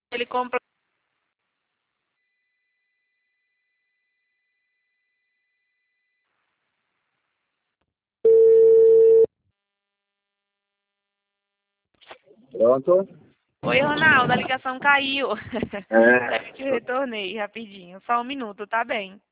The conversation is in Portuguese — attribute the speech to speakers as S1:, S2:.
S1: Ele comprou.
S2: Pronto?
S1: Oi, Ronaldo, a ligação caiu.
S2: É,
S1: Peraí que eu retornei rapidinho. Só um minuto, tá bem?